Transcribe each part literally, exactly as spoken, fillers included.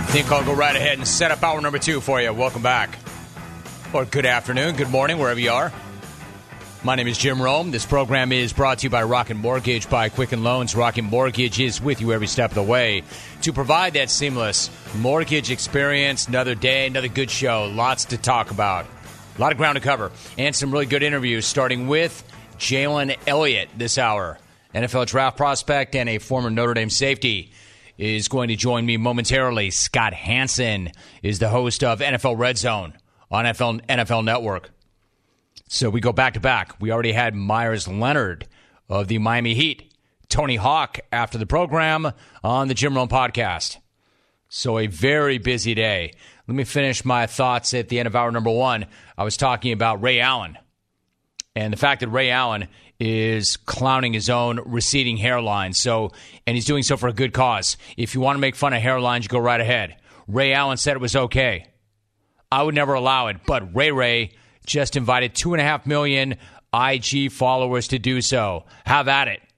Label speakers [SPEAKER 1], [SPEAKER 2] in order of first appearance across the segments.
[SPEAKER 1] I think I'll go right ahead and set up hour number two for you. Welcome back. Or good afternoon, good morning, wherever you are. My name is Jim Rome. This program is brought to you by Rocket Mortgage by Quicken Loans. Rocket Mortgage is with you every step of the way to provide that seamless mortgage experience. Another day, another good show. Lots to talk about. A lot of ground to cover. And some really good interviews, starting with Jalen Elliott this hour. N F L draft prospect and a former Notre Dame safety is going to join me momentarily. Scott Hanson is the host of N F L Red Zone on N F L, N F L Network. So we go back to back. We already had Myers Leonard of the Miami Heat, Tony Hawk after the program on the Jim Rome podcast. So a very busy day. Let me finish my thoughts at the end of hour number one. I was talking about Ray Allen and the fact that Ray Allen is clowning his own receding hairline. So, and he's doing so for a good cause. If you want to make fun of hairlines, go right ahead. Ray Allen said it was okay. I would never allow it, but Ray Ray just invited two and a half million I G followers to do so. Have at it.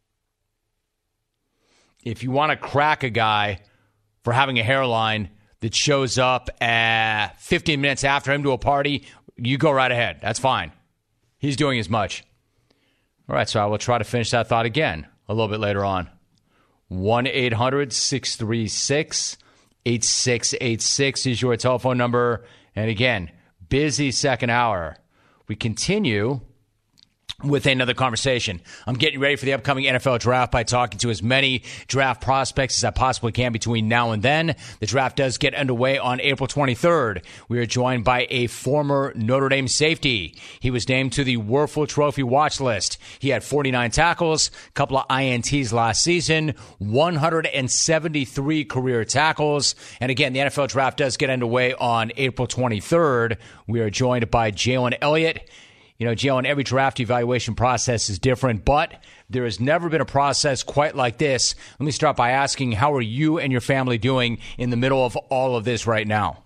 [SPEAKER 1] If you want to crack a guy for having a hairline that shows up at fifteen minutes after him to a party, you go right ahead. That's fine. He's doing as much. All right, so I will try to finish that thought again a little bit later on. one eight hundred six three six eight six eight six is your telephone number. And again, busy second hour. We continue with another conversation. I'm getting ready for the upcoming N F L draft by talking to as many draft prospects as I possibly can between now and then. The draft does get underway on April twenty-third. We are joined by a former Notre Dame safety. He was named to the Wuerffel Trophy watch list. He had forty-nine tackles, a couple of I N Ts last season, one hundred seventy-three career tackles. And again, the N F L draft does get underway on April twenty-third. We are joined by Jalen Elliott. You know, Jalen, every draft evaluation process is different, but there has never been a process quite like this. Let me start by asking, how are you and your family doing in the middle of all of this right now?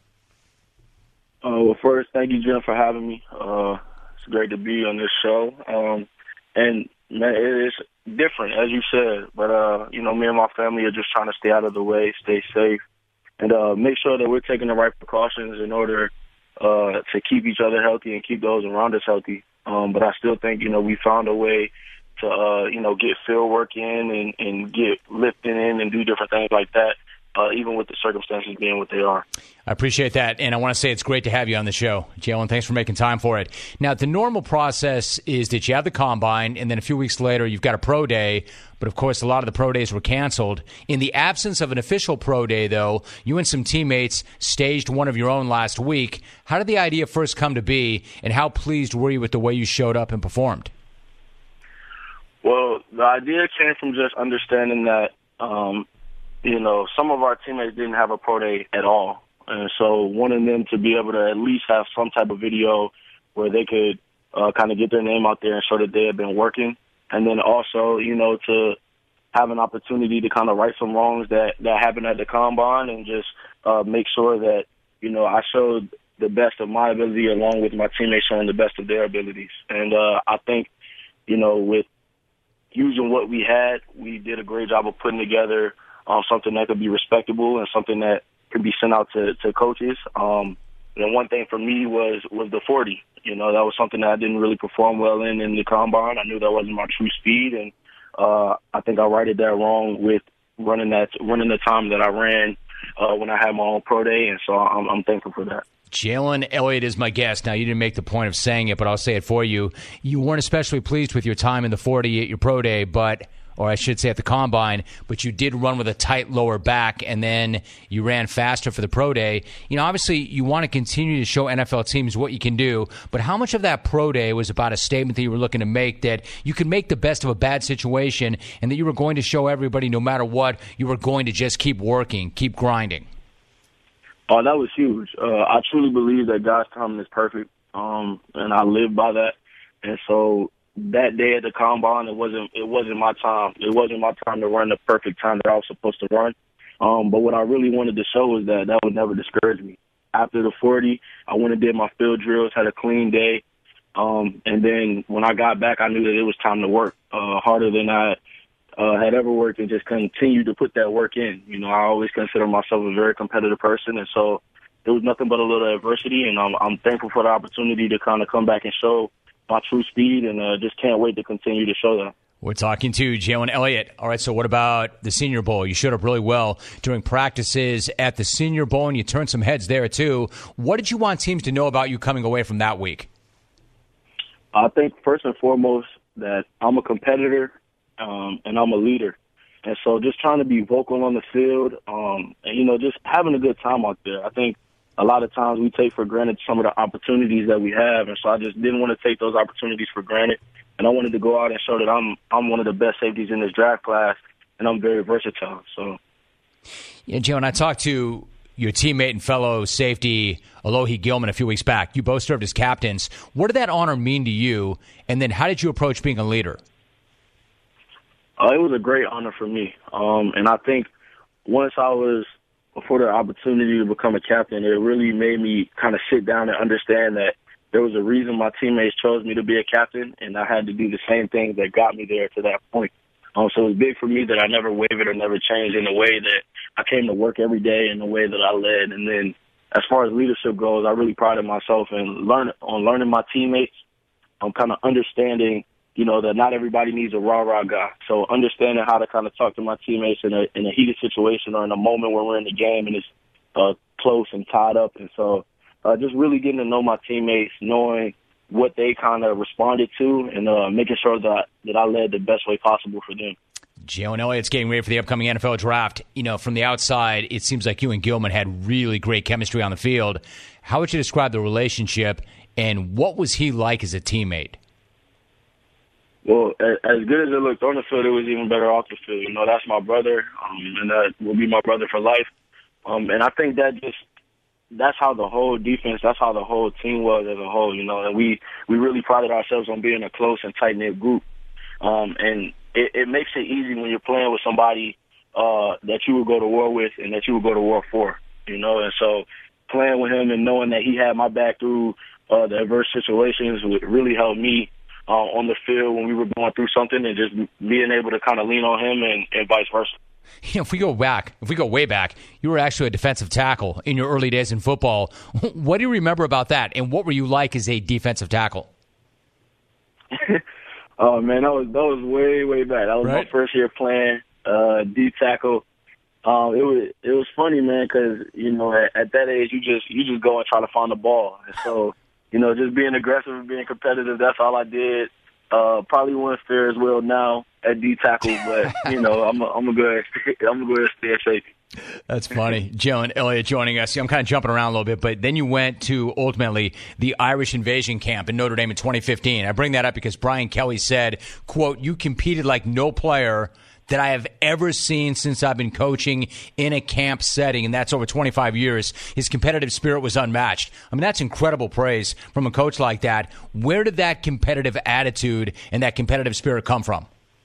[SPEAKER 2] Uh, well, first, thank you, Jim, for having me. Uh, it's great to be on this show. Um, and, man, it is different, as you said. But, uh, you know, me and my family are just trying to stay out of the way, stay safe, and uh, make sure that we're taking the right precautions in order Uh, to keep each other healthy and keep those around us healthy. Um, but I still think, you know, we found a way to, uh, you know, get field work in and, and get lifting in and do different things like that, uh, even with the circumstances being what they are.
[SPEAKER 1] I appreciate that, and I want to say it's great to have you on the show. Jalen, thanks for making time for it. Now, the normal process is that you have the combine, and then a few weeks later you've got a pro day, but of course a lot of the pro days were canceled. In the absence of an official pro day, though, you and some teammates staged one of your own last week. How did the idea first come to be, and how pleased were you with the way you showed up and performed?
[SPEAKER 2] Well, the idea came from just understanding that, um, you know, some of our teammates didn't have a pro day at all. And so wanting them to be able to at least have some type of video where they could uh, kind of get their name out there and show that they have been working. And then also, you know, to have an opportunity to kind of right some wrongs that, that happened at the combine and just uh, make sure that, you know, I showed the best of my ability along with my teammates showing the best of their abilities. And uh, I think, you know, with using what we had, we did a great job of putting together um, something that could be respectable and something that could be sent out to, to coaches. Um, and one thing for me was, was the forty. You know, that was something that I didn't really perform well in in the combine. I knew that wasn't my true speed, and uh, I think I righted that wrong with running that running the time that I ran uh, when I had my own pro day, and so I'm, I'm thankful for that.
[SPEAKER 1] Jalen Elliott is my guest. Now, you didn't make the point of saying it, but I'll say it for you. You weren't especially pleased with your time in the forty at your pro day, but or I should say at the combine, but you did run with a tight lower back, and then you ran faster for the pro day. You know, obviously, you want to continue to show N F L teams what you can do, but how much of that pro day was about a statement that you were looking to make that you could make the best of a bad situation and that you were going to show everybody no matter what, you were going to just keep working, keep grinding?
[SPEAKER 2] Oh, that was huge. Uh, I truly believe that God's timing is perfect, um, and I live by that. And so that day at the combine, it wasn't it wasn't my time. It wasn't my time to run the perfect time that I was supposed to run. Um, but what I really wanted to show was that that would never discourage me. After the forty, I went and did my field drills, had a clean day. Um, and then when I got back, I knew that it was time to work uh, harder than I uh, had ever worked and just continued to put that work in. You know, I always consider myself a very competitive person, and so it was nothing but a little adversity, and I'm, I'm thankful for the opportunity to kind of come back and show my true speed, and uh, just can't wait to continue to show that.
[SPEAKER 1] We're talking to Jalen Elliott. All right, so what about the Senior Bowl? You showed up really well during practices at the Senior Bowl, and you turned some heads there, too. What did you want teams to know about you coming away from that week?
[SPEAKER 2] I think, first and foremost, that I'm a competitor um, and I'm a leader. And so just trying to be vocal on the field um, and, you know, just having a good time out there. I think a lot of times we take for granted some of the opportunities that we have, and so I just didn't want to take those opportunities for granted. And I wanted to go out and show that I'm I'm one of the best safeties in this draft class, and I'm very versatile. So,
[SPEAKER 1] yeah, Joe, and I talked to your teammate and fellow safety Alohi Gilman a few weeks back. You both served as captains. What did that honor mean to you? And then how did you approach being a leader?
[SPEAKER 2] Uh, it was a great honor for me, um, and I think once I was before the opportunity to become a captain, it really made me kind of sit down and understand that there was a reason my teammates chose me to be a captain, and I had to do the same things that got me there to that point. Um, so it was big for me that I never wavered or never changed in the way that I came to work every day and the way that I led. And then as far as leadership goes, I really prided myself in learn, on learning my teammates, um, kind of understanding, you know, that not everybody needs a rah-rah guy. So understanding how to kind of talk to my teammates in a, in a heated situation or in a moment when we're in the game and it's uh, close and tied up. And so Uh, just really getting to know my teammates, knowing what they kind of responded to, and uh, making sure that that I led the best way possible for them.
[SPEAKER 1] Jalen Elliott's getting ready for the upcoming N F L draft. You know, from the outside, it seems like you and Gilman had really great chemistry on the field. How would you describe the relationship, and what was he like as a teammate?
[SPEAKER 2] Well, as good as it looked on the field, it was even better off the field. You know, that's my brother, um, and that will be my brother for life. Um, and I think that just that's how the whole defense, that's how the whole team was as a whole, you know, and we, we really prided ourselves on being a close and tight-knit group. Um, and it, it makes it easy when you're playing with somebody uh, that you would go to war with and that you would go to war for, you know. And so playing with him and knowing that he had my back through uh, the adverse situations would really help me uh, on the field when we were going through something, and just being able to kind of lean on him and, and vice versa.
[SPEAKER 1] You know, if we go back, if we go way back, you were actually a defensive tackle in your early days in football. What do you remember about that, and what were you like as a defensive tackle?
[SPEAKER 2] Oh man, that was that was way way back. That was right? My first year playing uh, D tackle. Um, it was it was funny, man, because you know at, at that age you just you just go and try to find the ball, and so you know just being aggressive and being competitive. That's all I did. Uh, probably wouldn't fare as well now at D tackle, but you know, I'm a, I'm a good I'm a good stay at safety.
[SPEAKER 1] That's funny. Jalen Elliott joining us. I'm kind of jumping around a little bit, but then you went to ultimately the Irish invasion camp in Notre Dame in twenty fifteen. I bring that up because Brian Kelly said, "quote You competed like no player that I have ever seen since I've been coaching in a camp setting," and that's over twenty-five years. His competitive spirit was unmatched. I mean, that's incredible praise from a coach like that. Where did that competitive attitude and that competitive spirit come from?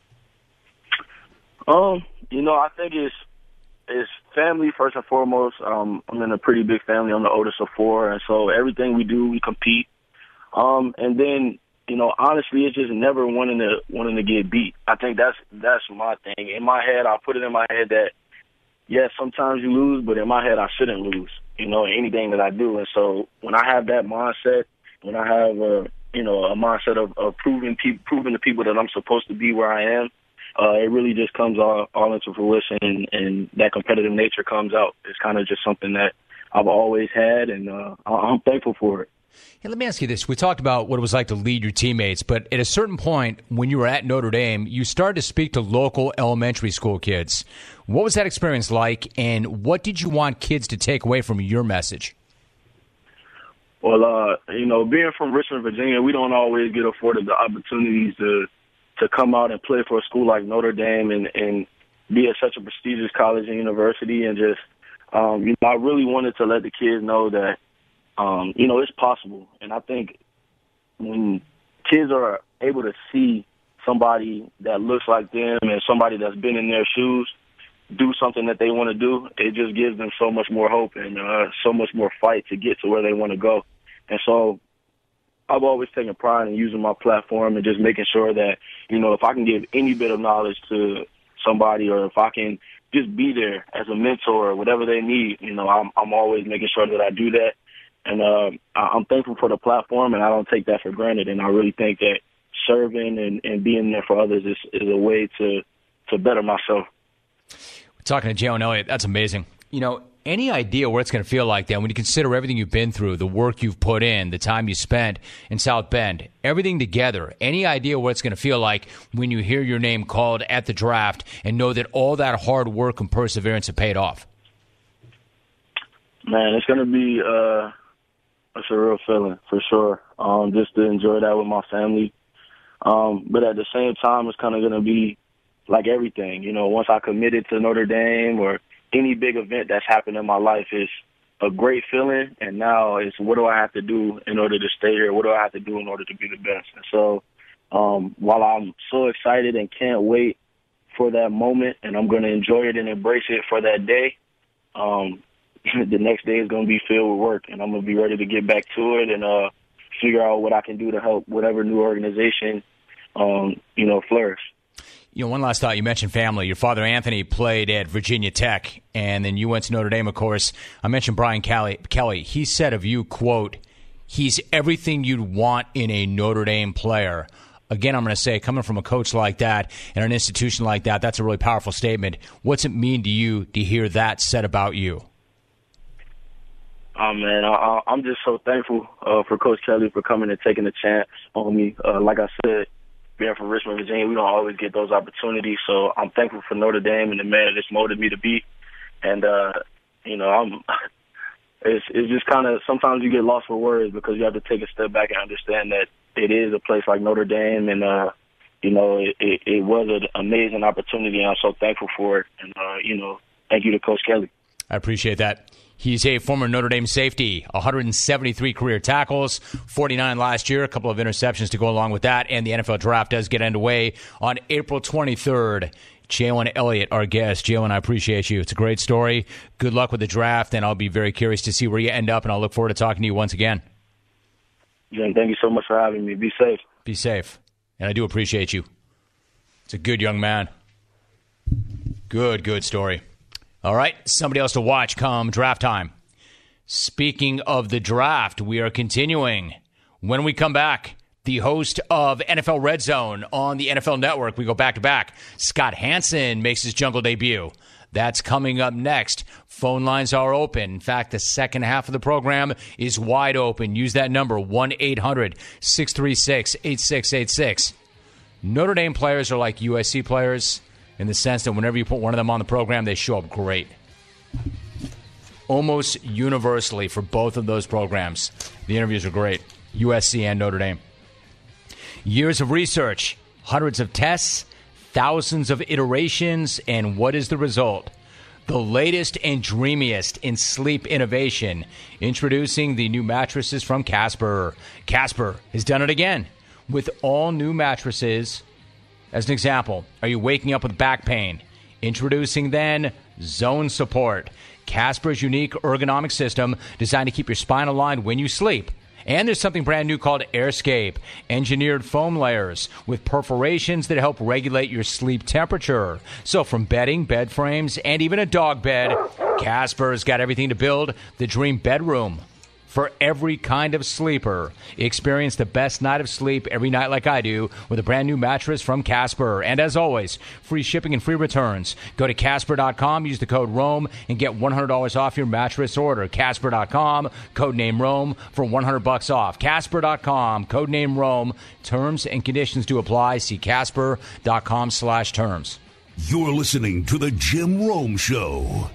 [SPEAKER 2] Um, you know, I think it's it's family first and foremost. Um, I'm in a pretty big family. I'm the oldest of four, and so everything we do, we compete. Um, and then, you know, honestly, it's just never wanting to wanting to get beat. I think that's that's my thing. In my head, I put it in my head that, yes, sometimes you lose, but in my head, I shouldn't lose, you know, in anything that I do. And so when I have that mindset, when I have, a, you know, a mindset of, of proving, pe- proving to people that I'm supposed to be where I am, uh, it really just comes all, all into fruition, and, and that competitive nature comes out. It's kind of just something that I've always had, and uh, I'm thankful for it.
[SPEAKER 1] Hey, let me ask you this. We talked about what it was like to lead your teammates, but at a certain point when you were at Notre Dame, you started to speak to local elementary school kids. What was that experience like, and what did you want kids to take away from your message?
[SPEAKER 2] Well, uh, you know, being from Richmond, Virginia, we don't always get afforded the opportunities to to come out and play for a school like Notre Dame and, and be at such a prestigious college and university. And just, um, you know, I really wanted to let the kids know that, Um, you know, it's possible. And I think when kids are able to see somebody that looks like them and somebody that's been in their shoes do something that they want to do, it just gives them so much more hope and uh, so much more fight to get to where they want to go. And so I've always taken pride in using my platform and just making sure that, you know, if I can give any bit of knowledge to somebody, or if I can just be there as a mentor or whatever they need, you know, I'm, I'm always making sure that I do that. And uh, I'm thankful for the platform, and I don't take that for granted. And I really think that serving and, and being there for others is, is a way to, to better myself.
[SPEAKER 1] We're talking to Jalen Elliott. That's amazing. You know, any idea what it's going to feel like then when you consider everything you've been through, the work you've put in, the time you spent in South Bend, everything together, any idea what it's going to feel like when you hear your name called at the draft and know that all that hard work and perseverance have paid off?
[SPEAKER 2] Man, it's going to be uh, it's a real feeling for sure, um, just to enjoy that with my family. Um, but at the same time, it's kind of going to be like everything. You know, once I committed to Notre Dame or any big event that's happened in my life, is a great feeling. And now it's, what do I have to do in order to stay here? What do I have to do in order to be the best? And so um, while I'm so excited and can't wait for that moment, and I'm going to enjoy it and embrace it for that day, um, the next day is going to be filled with work, and I'm going to be ready to get back to it and uh, figure out what I can do to help whatever new organization, um, you know, flourish.
[SPEAKER 1] You know, one last thought. You mentioned family. Your father, Anthony, played at Virginia Tech, and then you went to Notre Dame, of course. I mentioned Brian Kelly. Kelly. He said of you, quote, he's everything you'd want in a Notre Dame player. Again, I'm going to say, coming from a coach like that and an institution like that, that's a really powerful statement. What's it mean to you to hear that said about you?
[SPEAKER 2] Oh, man, I, I'm just so thankful uh, for Coach Kelly for coming and taking a chance on me. Uh, like I said, being from Richmond, Virginia, we don't always get those opportunities. So I'm thankful for Notre Dame and the man that it's molded me to be. And, uh, you know, I'm it's, it's just kind of sometimes you get lost for words because you have to take a step back and understand that it is a place like Notre Dame. And, uh, you know, it, it, it was an amazing opportunity. And I'm so thankful for it. And, uh, you know, thank you to Coach Kelly.
[SPEAKER 1] I appreciate that. He's a former Notre Dame safety, one hundred seventy-three career tackles, forty-nine last year, a couple of interceptions to go along with that, and the N F L draft does get underway on April twenty-third. Jalen Elliott, our guest. Jalen, I appreciate you. It's a great story. Good luck with the draft, and I'll be very curious to see where you end up, and I'll look forward to talking to you once again.
[SPEAKER 2] Jen, thank you so much for having me. Be safe.
[SPEAKER 1] Be safe. And I do appreciate you. It's a good young man. Good, good story. All right, somebody else to watch come draft time. Speaking of the draft, we are continuing. When we come back, the host of N F L Red Zone on the N F L Network, we go back-to-back. Scott Hanson makes his jungle debut. That's coming up next. Phone lines are open. In fact, the second half of the program is wide open. Use that number, one eight hundred six three six eight six eight six. Notre Dame players are like U S C players, in the sense that whenever you put one of them on the program, they show up great. Almost universally for both of those programs, the interviews are great, U S C and Notre Dame. Years of research, hundreds of tests, thousands of iterations, and what is the result? The latest and dreamiest in sleep innovation, introducing the new mattresses from Casper. Casper has done it again with all new mattresses. As an example, are you waking up with back pain? Introducing then Zone Support, Casper's unique ergonomic system designed to keep your spine aligned when you sleep. And there's something brand new called AirScape, engineered foam layers with perforations that help regulate your sleep temperature. So from bedding, bed frames, and even a dog bed, Casper's got everything to build the dream bedroom. For every kind of sleeper, experience the best night of sleep every night like I do with a brand new mattress from Casper. And as always, free shipping and free returns. Go to Casper dot com, use the code ROAM, and get one hundred dollars off your mattress order. Casper dot com, code name ROAM for one hundred bucks off. Casper dot com, code name ROAM. Terms and conditions do apply. See Casper dot com slash terms.
[SPEAKER 3] You're listening to The Jim Rome Show.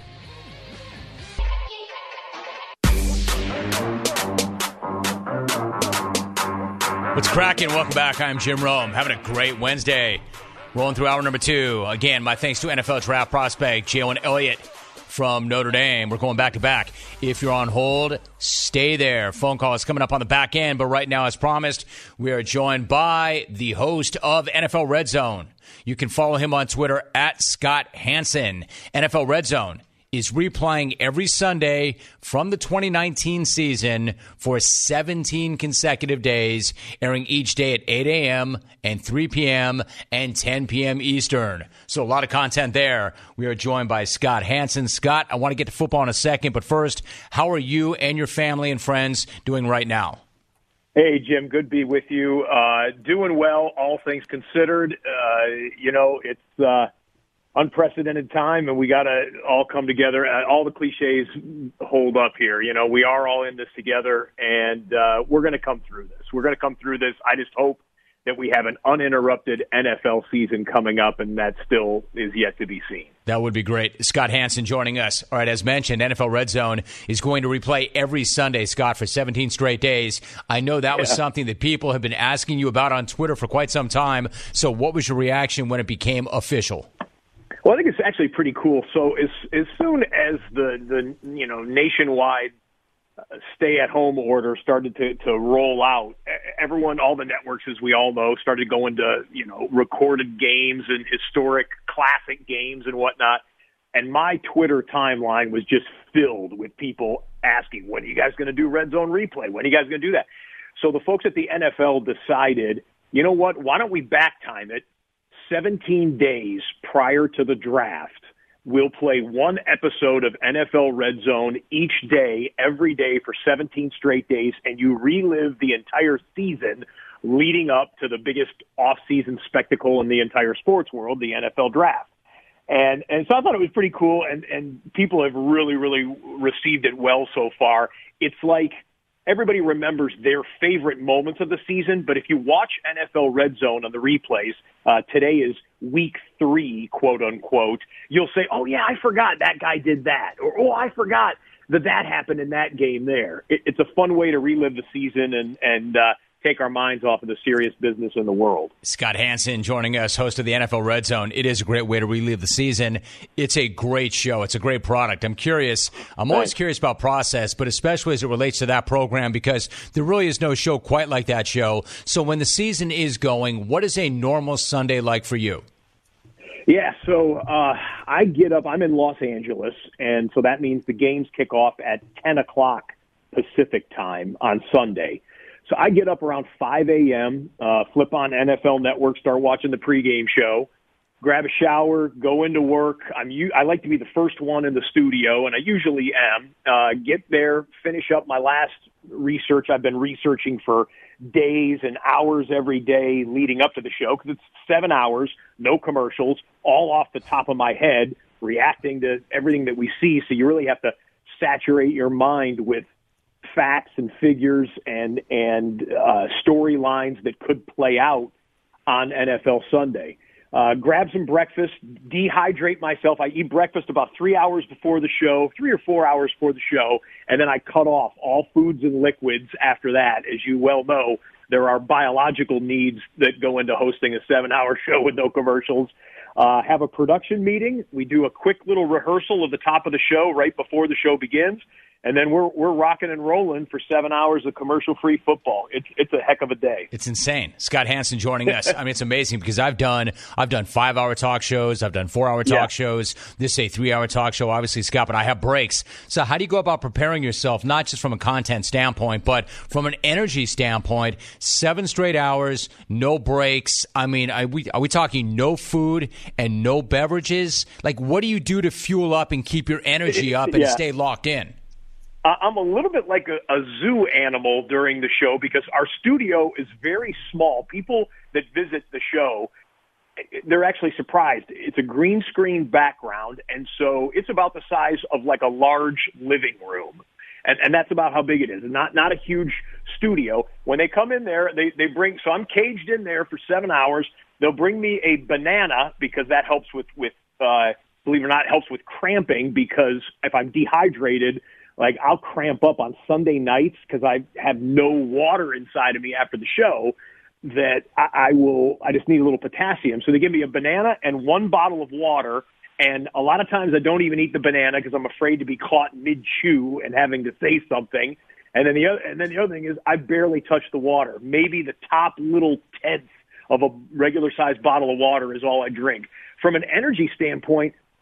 [SPEAKER 1] What's cracking? Welcome back. I'm Jim Rome. Having a great Wednesday. Rolling through hour number two. Again, my thanks to N F L draft prospect Jalen Elliott from Notre Dame. We're going back to back. If you're on hold, stay there. Phone call is coming up on the back end. But right now, as promised, we are joined by the host of N F L Red Zone. You can follow him on Twitter at Scott Hanson. N F L Red Zone is replaying every Sunday from the twenty nineteen season for seventeen consecutive days, airing each day at eight a.m. and three p.m. and ten p.m. Eastern. So a lot of content there. We are joined by Scott Hanson. Scott, I want to get to football in a second, but first, how are you and your family and friends doing right now?
[SPEAKER 4] Hey, Jim, good to be with you. Uh, doing well, all things considered. Uh, you know, it's uh, unprecedented time, and we got to all come together. Uh, all the cliches hold up here. You know, we are all in this together, and uh, we're going to come through this. We're going to come through this. I just hope that we have an uninterrupted N F L season coming up, and that still is yet to be seen.
[SPEAKER 1] That would be great. Scott Hanson joining us. All right, as mentioned, N F L Red Zone is going to replay every Sunday, Scott, for seventeen straight days. I know that was yeah. something that people have been asking you about on Twitter for quite some time. So what was your reaction when it became official?
[SPEAKER 4] Well, I think it's actually pretty cool. So as as soon as the, the you know nationwide stay-at-home order started to, to roll out, everyone, all the networks, as we all know, started going to, you know, recorded games and historic classic games and whatnot. And my Twitter timeline was just filled with people asking, when are you guys going to do Red Zone Replay? When are you guys going to do that? So the folks at the N F L decided, you know what, why don't we back time it seventeen days prior to the draft? We'll play one episode of N F L Red Zone each day, every day for seventeen straight days, and you relive the entire season leading up to the biggest off-season spectacle in the entire sports world, the N F L Draft. And and so I thought it was pretty cool, and, and people have really, really received it well so far. It's like everybody remembers their favorite moments of the season, but if you watch N F L Red Zone on the replays, uh, today is week three, quote unquote, you'll say, oh yeah, I forgot that guy did that. Or, oh, I forgot that that happened in that game there. It, it's a fun way to relive the season and, and, uh, take our minds off of the serious business in the world.
[SPEAKER 1] Scott Hanson joining us, host of the N F L Red Zone. It is a great way to relive the season. It's a great show. It's a great product. I'm curious. I'm always curious about process, but especially as it relates to that program, because there really is no show quite like that show. So when the season is going, what is a normal Sunday like for you?
[SPEAKER 4] Yeah, so uh, I get up. I'm in Los Angeles, and so that means the games kick off at ten o'clock Pacific time on Sunday. So I get up around five a.m., uh, flip on N F L Network, start watching the pregame show, grab a shower, go into work. I'm u- I like to be the first one in the studio, and I usually am. Uh, get there, finish up my last research. I've been researching for days and hours every day leading up to the show because it's seven hours, no commercials, all off the top of my head, reacting to everything that we see. So you really have to saturate your mind with facts and figures and and uh, storylines that could play out on N F L Sunday. Uh, grab some breakfast, dehydrate myself. I eat breakfast about three hours before the show, three or four hours before the show, and then I cut off all foods and liquids after that. As you well know, there are biological needs that go into hosting a seven-hour show with no commercials. Uh, have a production meeting. We do a quick little rehearsal of the top of the show right before the show begins. And then we're we're rocking and rolling for seven hours of commercial-free football. It's it's a heck of a day.
[SPEAKER 1] It's insane. Scott Hanson joining us. I mean, it's amazing because I've done I've done five-hour talk shows. I've done four-hour talk yeah. shows. This is a three-hour talk show, obviously, Scott, but I have breaks. So how do you go about preparing yourself, not just from a content standpoint, but from an energy standpoint? Seven straight hours, no breaks. I mean, are we, are we talking no food and no beverages? Like, what do you do to fuel up and keep your energy up and
[SPEAKER 4] yeah.
[SPEAKER 1] stay locked in?
[SPEAKER 4] I'm a little bit like a, a zoo animal during the show because our studio is very small. People that visit the show, they're actually surprised. It's a green screen background, and so it's about the size of like a large living room. And, and that's about how big it is. Not not a huge studio. When they come in there, they, they bring – so I'm caged in there for seven hours. They'll bring me a banana because that helps with, with uh, believe it or not, helps with cramping because if I'm dehydrated – like, I'll cramp up on Sunday nights because I have no water inside of me after the show that I, I will, I just need a little potassium. So they give me a banana and one bottle of water. And a lot of times I don't even eat the banana because I'm afraid to be caught mid-chew and having to say something. And then the other, and then the other thing is I barely touch the water. Maybe the top little tenth of a regular sized bottle of water is all I drink. From an energy standpoint,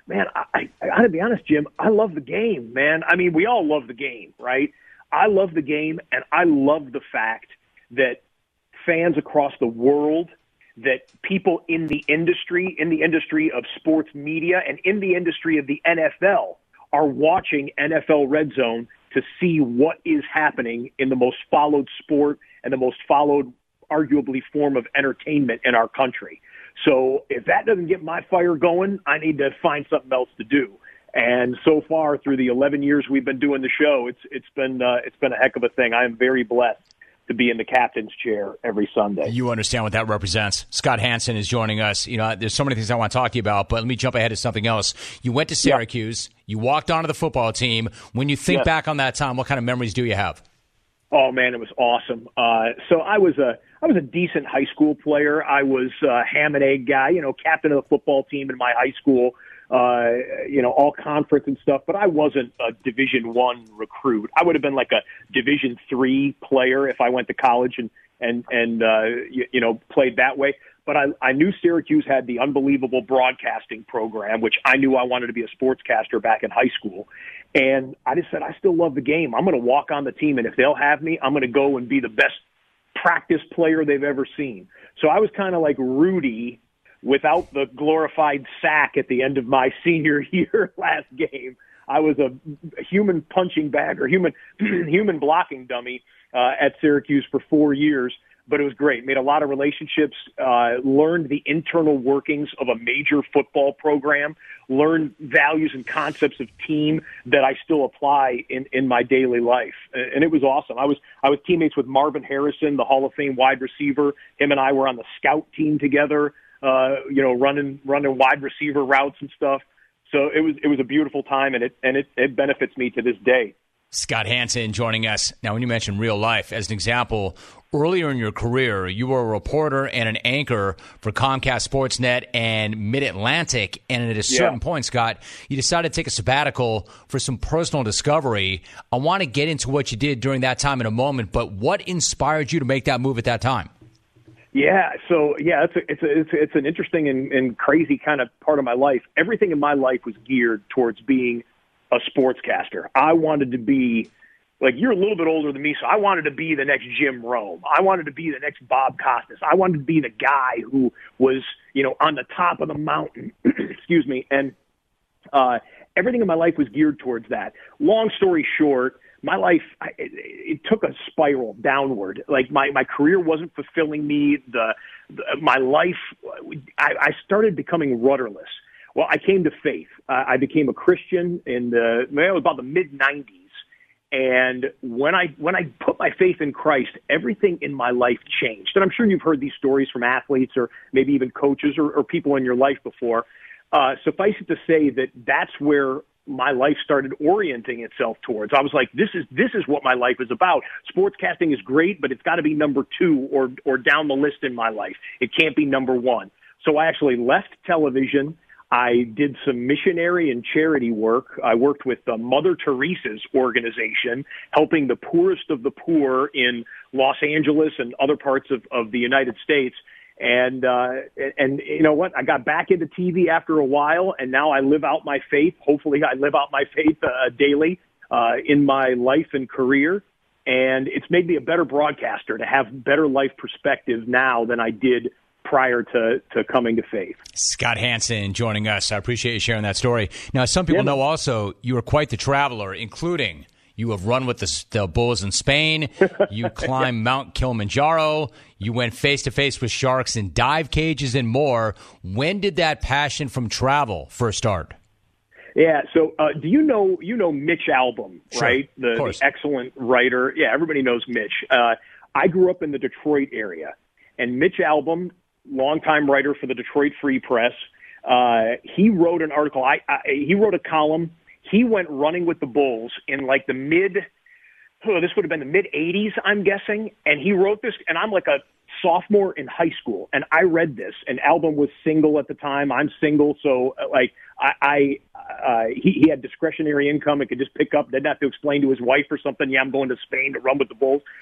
[SPEAKER 4] man, I, I, I got to be honest, Jim, I love the game, man. I mean, we all love the game, right? I love the game, and I love the fact that fans across the world, that people in the industry, in the industry of sports media, and in the industry of the N F L are watching N F L Red Zone to see what is happening in the most followed sport and the most followed, arguably, form of entertainment in our country. So if that doesn't get my fire going, I need to find something else to do. And so far, through the eleven years we've been doing the show, it's it's been uh, it's been a heck of a thing. I am very blessed to be in the captain's chair every Sunday.
[SPEAKER 1] You understand what that represents. Scott Hanson is joining us. You know, there's so many things I want to talk to you about, but let me jump ahead to something else. You went to Syracuse. Yeah. You walked onto the football team. When you think
[SPEAKER 4] yes.
[SPEAKER 1] back on that time, what kind of memories do you have?
[SPEAKER 4] Oh man, it was awesome. Uh, so I was a I was a decent high school player. I was a ham and egg guy, you know, captain of the football team in my high school. Uh, you know, all conference and stuff, but I wasn't a Division One recruit. I would have been like a Division Three player if I went to college and and and uh, you, you know played that way. But I, I knew Syracuse had the unbelievable broadcasting program, which I knew I wanted to be a sportscaster back in high school. And I just said, I still love the game. I'm going to walk on the team, and if they'll have me, I'm going to go and be the best practice player they've ever seen. So I was kind of like Rudy without the glorified sack at the end of my senior year last game. I was a human punching bag or human human blocking dummy uh, at Syracuse for four years, but it was great. Made a lot of relationships, uh, learned the internal workings of a major football program, learned values and concepts of team that I still apply in, in my daily life. And it was awesome. I was I was teammates with Marvin Harrison, the Hall of Fame wide receiver. Him and I were on the scout team together. Uh, you know, running running wide receiver routes and stuff. So it was it was a beautiful time, and it and it, it benefits me to this day.
[SPEAKER 1] Scott Hanson joining us. Now, when you mention real life, as an example, earlier in your career, you were a reporter and an anchor for Comcast Sportsnet and Mid-Atlantic, and at a certain yeah. point, Scott, you decided to take a sabbatical for some personal discovery. I want to get into what you did during that time in a moment, but what inspired you to make that move at that time?
[SPEAKER 4] Yeah, so yeah, it's a, it's a, it's a, it's an interesting and, and crazy kind of part of my life. Everything in my life was geared towards being a sportscaster. I wanted to be, like, you're a little bit older than me, so I wanted to be the next Jim Rome. I wanted to be the next Bob Costas. I wanted to be the guy who was, you know, on the top of the mountain. Excuse me, and uh, everything in my life was geared towards that. Long story short, my life, I, it, it took a spiral downward. Like my, my career wasn't fulfilling me. The, the my life, I, I started becoming rudderless. Well, I came to faith. Uh, I became a Christian in the, it was about the mid nineties. And when I, when I put my faith in Christ, everything in my life changed. And I'm sure you've heard these stories from athletes or maybe even coaches or, or people in your life before. Uh, suffice it to say that that's where my life started orienting itself towards. I was like, this is this is what my life is about. Sportscasting is great, but it's got to be number two or or down the list in my life. It can't be number one. So I actually left television. I did some missionary and charity work. I worked with the Mother Teresa's organization, helping the poorest of the poor in Los Angeles and other parts of, of the United States. And, uh, and you know what? I got back into T V after a while, and now I live out my faith. Hopefully I live out my faith uh, daily uh, in my life and career. And it's made me a better broadcaster to have better life perspective now than I did prior to, to coming to faith.
[SPEAKER 1] Scott Hanson joining us. I appreciate you sharing that story. Now, some people yeah. know also you are quite the traveler, including you have run with the, the bulls in Spain. You climbed Mount Kilimanjaro. You went face-to-face with sharks in dive cages and more. When did that passion from travel first start?
[SPEAKER 4] Yeah, so uh, do you know you know Mitch Albom,
[SPEAKER 1] sure,
[SPEAKER 4] right? The, the excellent writer. Yeah, everybody knows Mitch. Uh, I grew up in the Detroit area, and Mitch Albom, longtime writer for the Detroit Free Press, uh, he wrote an article. I, I he wrote a column. He went running with the bulls in like the mid, oh, this would have been the mid eighties, I'm guessing. And he wrote this, and I'm like a sophomore in high school, and I read this. And Albom was single at the time. I'm single, so like I, I uh, he, he had discretionary income and could just pick up. Didn't have to explain to his wife or something. Yeah, I'm going to Spain to run with the bulls.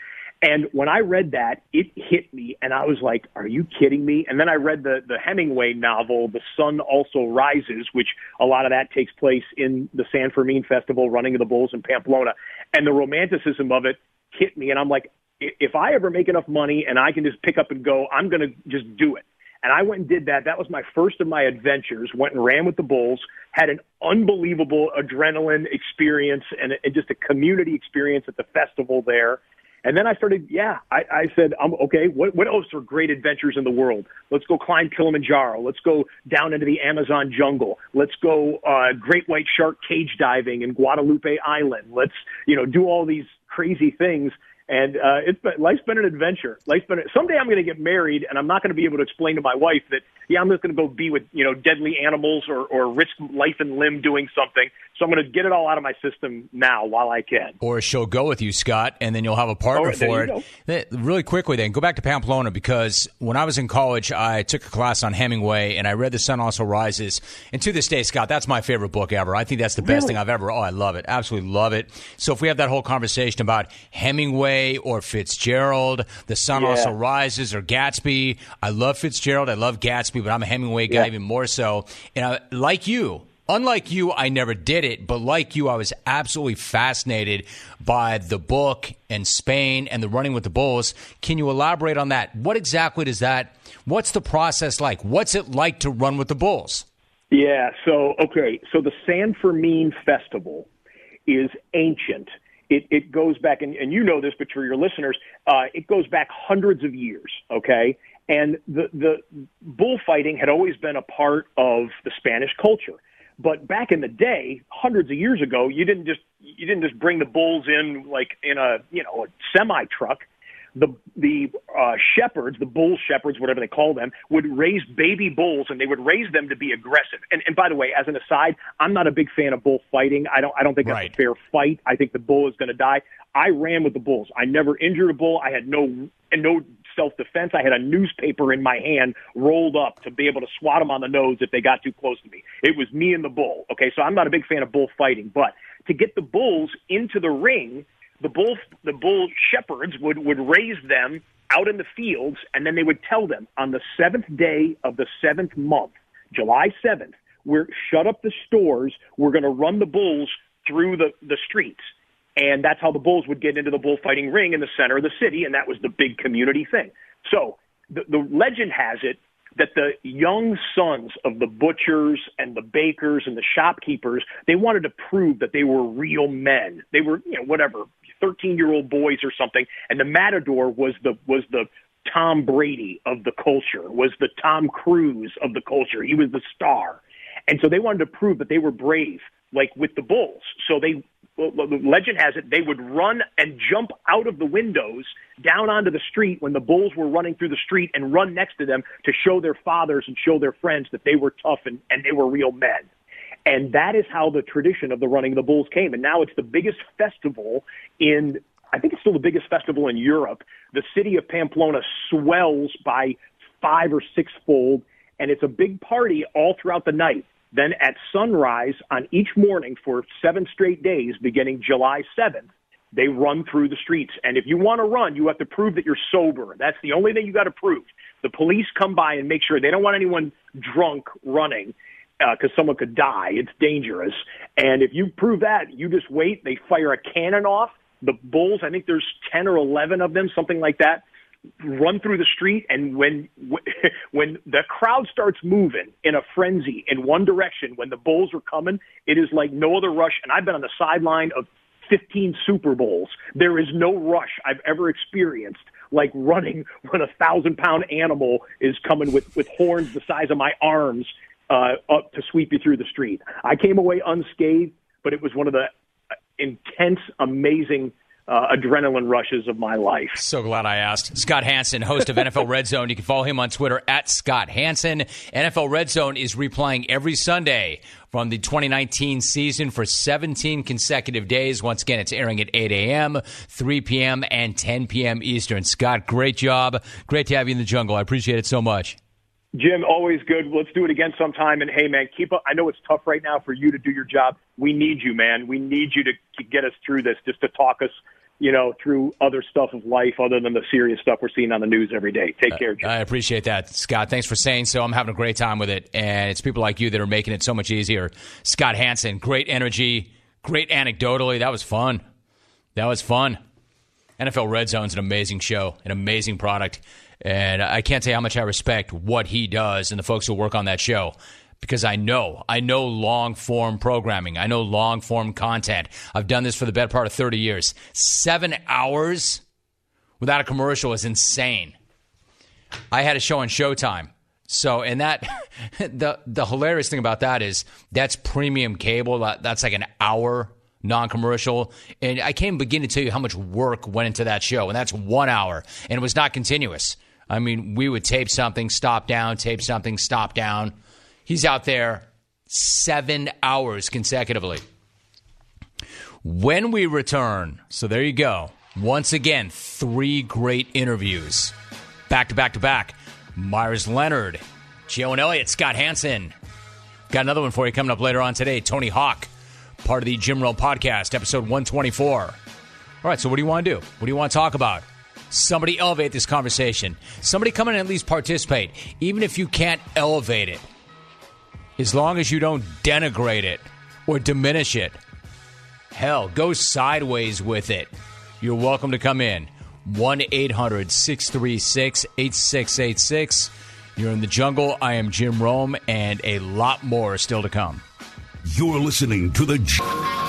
[SPEAKER 4] And when I read that, it hit me, and I was like, are you kidding me? And then I read the, the Hemingway novel, The Sun Also Rises, which a lot of that takes place in the San Fermin Festival, Running of the Bulls in Pamplona. And the romanticism of it hit me, and I'm like, if I ever make enough money and I can just pick up and go, I'm going to just do it. And I went and did that. That was my first of my adventures, went and ran with the Bulls, had an unbelievable adrenaline experience and, and just a community experience at the festival there. And then I started, yeah, I, I said, I'm okay, what, what else are great adventures in the world? Let's go climb Kilimanjaro. Let's go down into the Amazon jungle. Let's go uh, great white shark cage diving in Guadalupe Island. Let's, you know, do all these crazy things. And uh, it's been, life's been an adventure. Life's been someday I'm going to get married, and I'm not going to be able to explain to my wife that, yeah, I'm just going to go be with, you know, deadly animals or, or risk life and limb doing something. So I'm going to get it all out of my system now while I can.
[SPEAKER 1] Or she'll go with you, Scott, and then you'll have a partner
[SPEAKER 4] oh,
[SPEAKER 1] for it. Then, really quickly then, go back to Pamplona, because when I was in college, I took a class on Hemingway, and I read The Sun Also Rises. And to this day, Scott, that's my favorite book ever. I think that's the best
[SPEAKER 4] really?
[SPEAKER 1] thing I've ever, oh, I love it. Absolutely love it. So if we have that whole conversation about Hemingway or Fitzgerald, The Sun
[SPEAKER 4] yeah.
[SPEAKER 1] Also Rises, or Gatsby, I love Fitzgerald, I love Gatsby, but I'm a Hemingway guy yeah. even more so. And I, like you, Unlike you, I never did it, but like you, I was absolutely fascinated by the book and Spain and the Running with the Bulls. Can you elaborate on that? What exactly does that, what's the process like? What's it like to run with the Bulls?
[SPEAKER 4] Yeah, so, okay, so the San Fermin Festival is ancient. It, it goes back, and, and you know this, but for your listeners, uh, it goes back hundreds of years, okay? And the, the bullfighting had always been a part of the Spanish culture. But back in the day, hundreds of years ago, you didn't just you didn't just bring the bulls in like in a you know a semi truck. The the uh, shepherds, the bull shepherds, whatever they call them, would raise baby bulls, and they would raise them to be aggressive. And, and by the way, as an aside, I'm not a big fan of bullfighting. I don't I don't think
[SPEAKER 1] right.
[SPEAKER 4] that's a fair fight. I think the bull is going to die. I ran with the bulls. I never injured a bull. I had no and no. self-defense. I had a newspaper in my hand rolled up to be able to swat them on the nose if they got too close to me. It was me and the bull. Okay, so I'm not a big fan of bullfighting, but to get the bulls into the ring, the bull the bull shepherds would, would raise them out in the fields, and then they would tell them on the seventh day of the seventh month, July seventh, we're shut up the stores, we're going to run the bulls through the, the streets. And that's how the Bulls would get into the bullfighting ring in the center of the city, and that was the big community thing. So the, the legend has it that the young sons of the butchers and the bakers and the shopkeepers, they wanted to prove that they were real men. They were, you know, whatever, thirteen-year-old boys or something, and the Matador was the was the Tom Brady of the culture, was the Tom Cruise of the culture. He was the star. And so they wanted to prove that they were brave, like with the Bulls. So they Well, the legend has it, they would run and jump out of the windows down onto the street when the Bulls were running through the street and run next to them to show their fathers and show their friends that they were tough and, and they were real men. And that is how the tradition of the Running of the Bulls came. And now it's the biggest festival in, I think it's still the biggest festival in Europe. The city of Pamplona swells by five or six-fold, and it's a big party all throughout the night. Then at sunrise on each morning for seven straight days, beginning July seventh, they run through the streets. And if you want to run, you have to prove that you're sober. That's the only thing you got to prove. The police come by and make sure they don't want anyone drunk running because uh, someone could die. It's dangerous. And if you prove that, you just wait. They fire a cannon off. The Bulls, I think there's ten or eleven of them, something like that, run through the street, and when when the crowd starts moving in a frenzy in one direction, when the Bulls are coming, it is like no other rush. And I've been on the sideline of fifteen Super Bowls. There is no rush I've ever experienced like running when a thousand-pound animal is coming with, with horns the size of my arms uh, up to sweep you through the street. I came away unscathed, but it was one of the intense, amazing Uh, adrenaline rushes of my life.
[SPEAKER 1] So glad I asked. Scott Hanson, host of N F L Red Zone. You can follow him on Twitter at Scott Hanson. N F L Red Zone is replaying every Sunday from the twenty nineteen season for seventeen consecutive days. Once again, it's airing at eight a.m., three p.m., and ten p.m. Eastern. Scott, great job. Great to have you in the jungle. I appreciate it so much.
[SPEAKER 4] Jim, always good. Let's do it again sometime. And, hey, man, keep up. I know it's tough right now for you to do your job. We need you, man. We need you to, to get us through this, just to talk us you know, through other stuff of life other than the serious stuff we're seeing on the news every day. Take care, Jim.
[SPEAKER 1] I appreciate that, Scott. Thanks for saying so. I'm having a great time with it, and it's people like you that are making it so much easier. Scott Hanson, great energy, great anecdotally. That was fun. That was fun. N F L Red Zone's an amazing show, an amazing product, and I can't tell you how much I respect what he does and the folks who work on that show. Because I know, I know long-form programming. I know long-form content. I've done this for the better part of thirty years. Seven hours without a commercial is insane. I had a show on Showtime. So, and that, the the hilarious thing about that is that's premium cable. That's like an hour non-commercial. And I can't begin to tell you how much work went into that show. And that's one hour. And it was not continuous. I mean, we would tape something, stop down, tape something, stop down. He's out there seven hours consecutively. When we return, so there you go. Once again, three great interviews. Back to back to back. Myers Leonard, Joe and Elliott, Scott Hanson. Got another one for you coming up later on today. Tony Hawk, part of the Jim Rome Podcast, episode one twenty-four. All right, so what do you want to do? What do you want to talk about? Somebody elevate this conversation. Somebody come in and at least participate, even if you can't elevate it. As long as you don't denigrate it or diminish it. Hell, go sideways with it. You're welcome to come in. one eight hundred six three six eight six eight six. You're in the jungle. I am Jim Rome, and a lot more still to come.
[SPEAKER 3] You're listening to the J-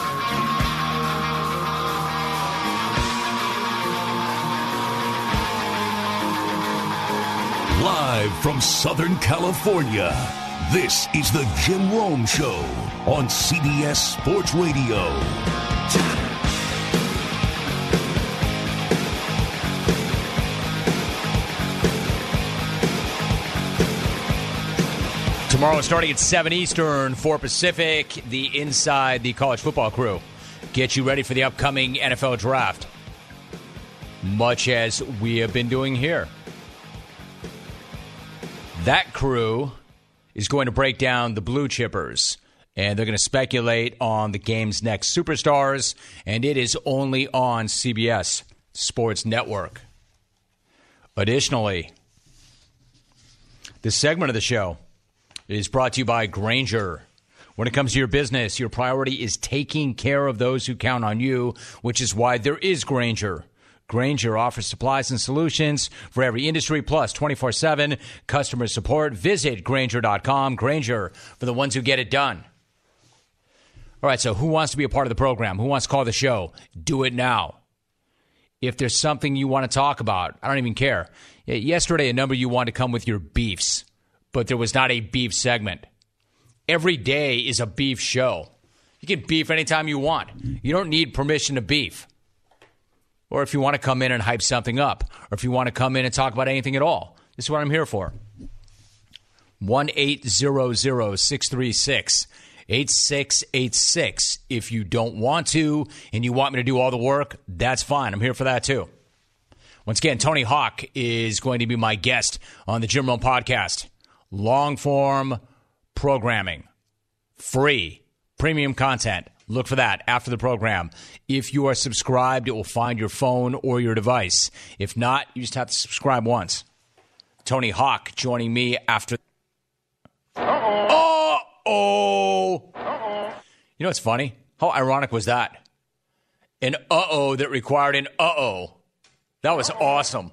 [SPEAKER 3] Live from Southern California. This is the Jim Rome Show on C B S Sports Radio.
[SPEAKER 1] Tomorrow, starting at seven Eastern, four Pacific, the Inside the College Football Crew get you ready for the upcoming N F L Draft, much as we have been doing here. That crew is going to break down the blue chippers, and they're going to speculate on the game's next superstars, and it is only on C B S Sports Network. Additionally, this segment of the show is brought to you by Grainger. When it comes to your business, your priority is taking care of those who count on you, which is why there is Grainger. Grainger offers supplies and solutions for every industry, plus twenty-four seven customer support. Visit Grainger dot com. Grainger, for the ones who get it done. All right, so who wants to be a part of the program? Who wants to call the show? Do it now. If there's something you want to talk about, I don't even care. Yesterday, a number you wanted to come with your beefs, but there was not a beef segment. Every day is a beef show. You can beef anytime you want. You don't need permission to beef. Or if you want to come in and hype something up, or if you want to come in and talk about anything at all, this is what I'm here for. one eight hundred six three six eight six eight six. If you don't want to and you want me to do all the work, that's fine. I'm here for that too. Once again, Tony Hawk is going to be my guest on the Jim Rome Podcast. Long-form programming. Free. Premium content. Look for that after the program. If you are subscribed, it will find your phone or your device. If not, you just have to subscribe once. Tony Hawk joining me after. Uh-oh. Uh-oh. Uh-oh. You know what's funny? How ironic was that? An uh-oh that required an uh-oh. That was awesome.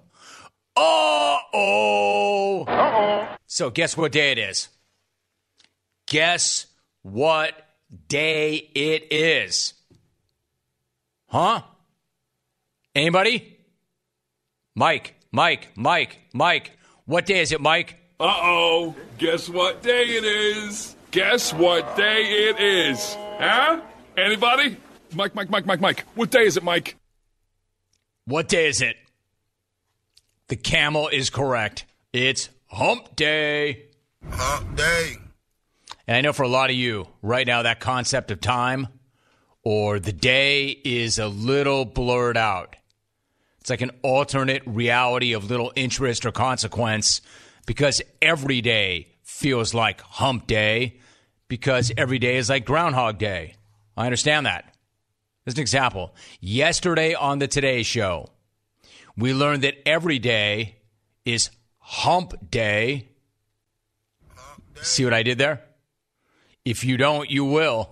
[SPEAKER 1] Uh-oh. Uh-oh. So guess what day it is? Guess what day it is? Huh? Anybody? Mike, Mike, Mike, Mike. What day is it, Mike?
[SPEAKER 5] Uh-oh. Guess what day it is? Guess what day it is? Huh? Anybody? Mike, Mike, Mike, Mike, Mike. What day is it, Mike?
[SPEAKER 1] What day is it? The camel is correct. It's hump day.
[SPEAKER 6] Hump day.
[SPEAKER 1] And I know for a lot of you, right now, that concept of time or the day is a little blurred out. It's like an alternate reality of little interest or consequence because every day feels like hump day because every day is like Groundhog Day. I understand that. As an example, yesterday on the Today Show, we learned that every day is hump day. See what I did there? If you don't, you will.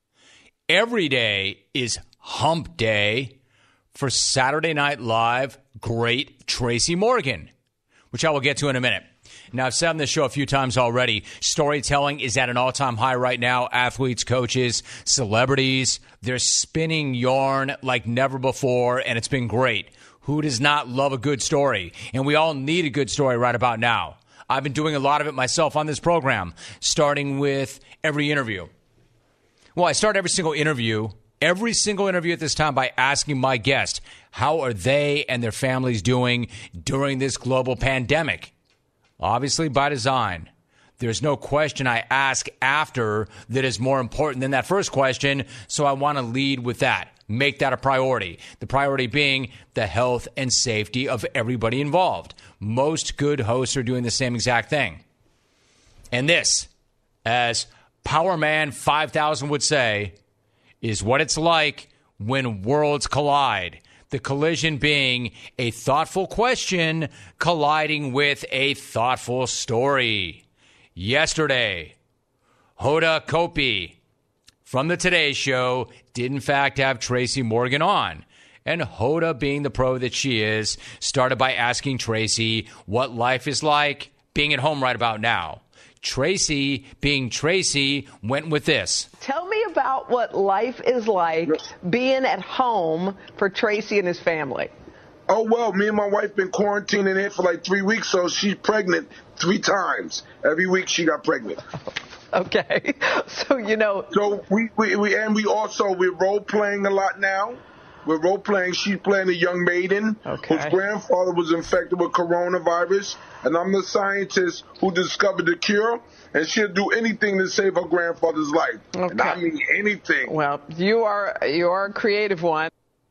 [SPEAKER 1] Every day is hump day for Saturday Night Live great Tracy Morgan, which I will get to in a minute. Now, I've said on this show a few times already, storytelling is at an all-time high right now. Athletes, coaches, celebrities, they're spinning yarn like never before, and it's been great. Who does not love a good story? And we all need a good story right about now. I've been doing a lot of it myself on this program, starting with every interview. Well, I start every single interview, every single interview at this time by asking my guest, how are they and their families doing during this global pandemic? Obviously by design. There's no question I ask after that is more important than that first question, so I want to lead with that. Make that a priority. The priority being the health and safety of everybody involved. Most good hosts are doing the same exact thing. And this, as Power Man five thousand would say, is what it's like when worlds collide. The collision being a thoughtful question colliding with a thoughtful story. Yesterday, Hoda Kotb from the Today Show did in fact have Tracy Morgan on. And Hoda, being the pro that she is, started by asking Tracy what life is like being at home right about now. Tracy, being Tracy, went with this.
[SPEAKER 6] Tell me about what life is like being at home for Tracy and his family.
[SPEAKER 7] Oh, well, me and my wife been quarantining here for like three weeks, so she's pregnant three times. Every week she got pregnant.
[SPEAKER 6] Okay. So, you know.
[SPEAKER 7] So we, we, we and we also, we're role-playing a lot now. We're role-playing. She's playing a young maiden
[SPEAKER 6] okay.
[SPEAKER 7] whose grandfather was infected with coronavirus, and I'm the scientist who discovered the cure, and she'll do anything to save her grandfather's life.
[SPEAKER 6] Okay.
[SPEAKER 7] And I mean anything.
[SPEAKER 6] Well, you are you are a creative one.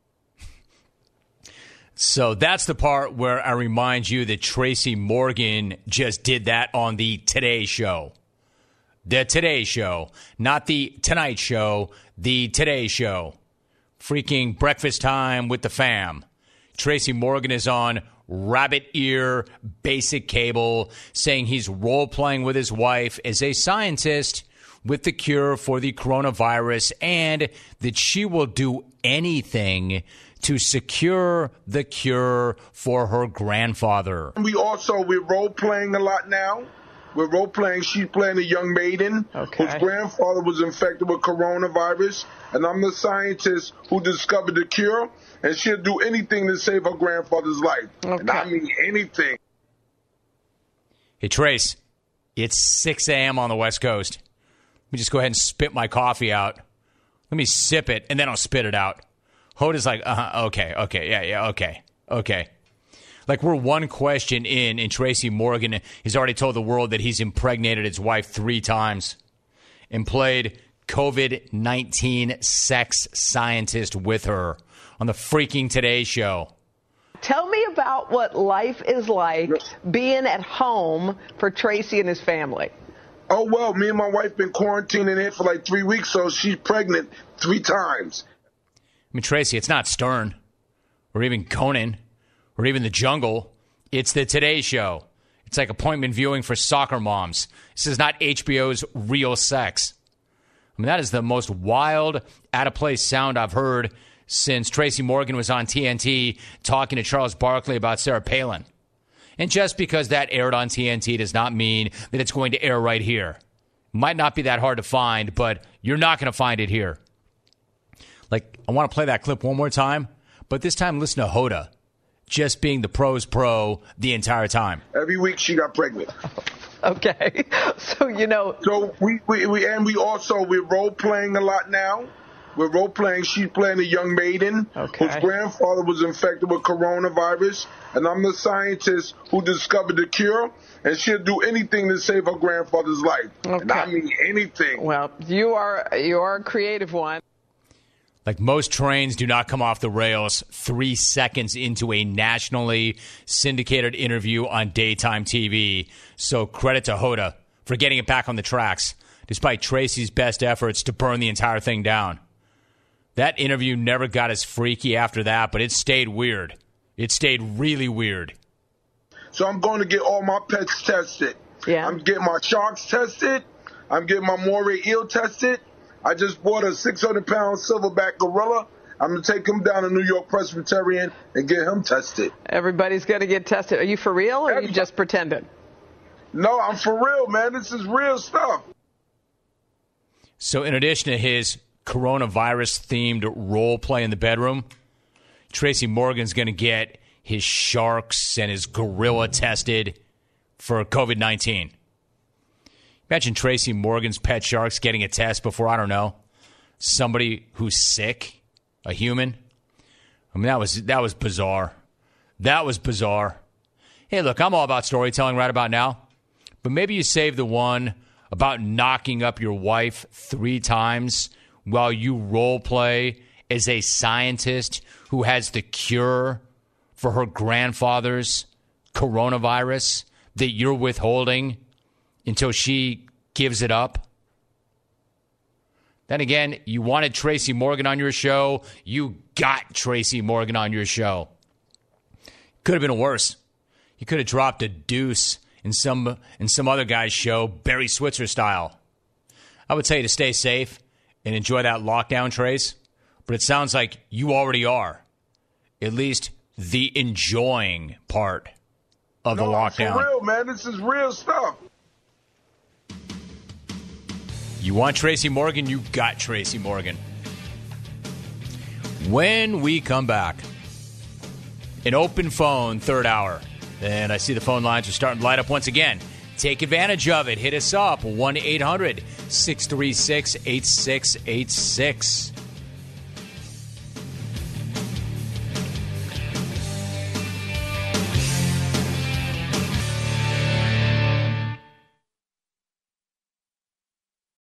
[SPEAKER 1] So that's the part where I remind you that Tracy Morgan just did that on the Today Show. The Today Show, not the Tonight Show, the Today Show. Freaking breakfast time with the fam. Tracy Morgan is on rabbit ear basic cable saying he's role-playing with his wife as a scientist with the cure for the coronavirus and that she will do anything to secure the cure for her grandfather.
[SPEAKER 7] We also, we're role-playing a lot now. We're role-playing. She's playing a young maiden
[SPEAKER 6] okay.
[SPEAKER 7] whose grandfather was infected with coronavirus, and I'm the scientist who discovered the cure, and she'll do anything to save her grandfather's life.
[SPEAKER 6] Okay.
[SPEAKER 7] And I mean anything.
[SPEAKER 1] Hey, Trace, it's six a.m. on the West Coast. Let me just go ahead and spit my coffee out. Let me sip it, and then I'll spit it out. Hoda's like, uh-huh, okay, okay, yeah, yeah, okay, okay. Like we're one question in, and Tracy Morgan has already told the world that he's impregnated his wife three times and played COVID nineteen sex scientist with her on the freaking Today Show.
[SPEAKER 6] Tell me about what life is like being at home for Tracy and his family.
[SPEAKER 7] Oh, well, me and my wife been quarantining here for like three weeks, so she's pregnant three times.
[SPEAKER 1] I mean, Tracy, it's not Stern or even Conan or even The Jungle. It's the Today Show. It's like appointment viewing for soccer moms. This is not H B O's Real Sex. I mean, that is the most wild, out-of-place sound I've heard since Tracy Morgan was on T N T talking to Charles Barkley about Sarah Palin. And just because that aired on T N T does not mean that it's going to air right here. Might not be that hard to find, but you're not going to find it here. Like, I want to play that clip one more time, but this time listen to Hoda just being the pro's pro the entire time.
[SPEAKER 7] Every week she got pregnant.
[SPEAKER 6] Okay. So, you know.
[SPEAKER 7] So we, we, we and we also, we're role-playing a lot now. We're role-playing. She's playing a young maiden
[SPEAKER 6] okay.
[SPEAKER 7] whose grandfather was infected with coronavirus, and I'm the scientist who discovered the cure, and she'll do anything to save her grandfather's life.
[SPEAKER 6] Okay.
[SPEAKER 7] And I mean anything.
[SPEAKER 6] Well, you are you are a creative one.
[SPEAKER 1] Like most trains do not come off the rails three seconds into a nationally syndicated interview on daytime T V. So credit to Hoda for getting it back on the tracks, despite Tracy's best efforts to burn the entire thing down. That interview never got as freaky after that, but it stayed weird. It stayed really weird.
[SPEAKER 7] So I'm going to get all my pets tested.
[SPEAKER 6] Yeah.
[SPEAKER 7] I'm getting my sharks tested. I'm getting my moray eel tested. I just bought a six hundred pound silverback gorilla. I'm going to take him down to New York Presbyterian and get him tested.
[SPEAKER 6] Everybody's going to get tested. Are you for real or are you just pretending?
[SPEAKER 7] No, I'm for real, man. This is real stuff.
[SPEAKER 1] So in addition to his coronavirus-themed role play in the bedroom, Tracy Morgan's going to get his sharks and his gorilla tested for covid nineteen. Imagine Tracy Morgan's pet sharks getting a test before, I don't know, somebody who's sick, a human. I mean, that was that was bizarre. That was bizarre. Hey, look, I'm all about storytelling right about now, but maybe you save the one about knocking up your wife three times while you role play as a scientist who has the cure for her grandfather's coronavirus that you're withholding until she gives it up. Then again, you wanted Tracy Morgan on your show. You got Tracy Morgan on your show. Could have been worse. You could have dropped a deuce in some in some other guy's show, Barry Switzer style. I would tell you to stay safe and enjoy that lockdown, Trace. But it sounds like you already are. At least the enjoying part of
[SPEAKER 7] no,
[SPEAKER 1] the lockdown.
[SPEAKER 7] For real, man. This is real stuff.
[SPEAKER 1] You want Tracy Morgan? You got Tracy Morgan. When we come back, an open phone third hour. And I see the phone lines are starting to light up once again. Take advantage of it. Hit us up, one eight hundred six three six eight six eight six.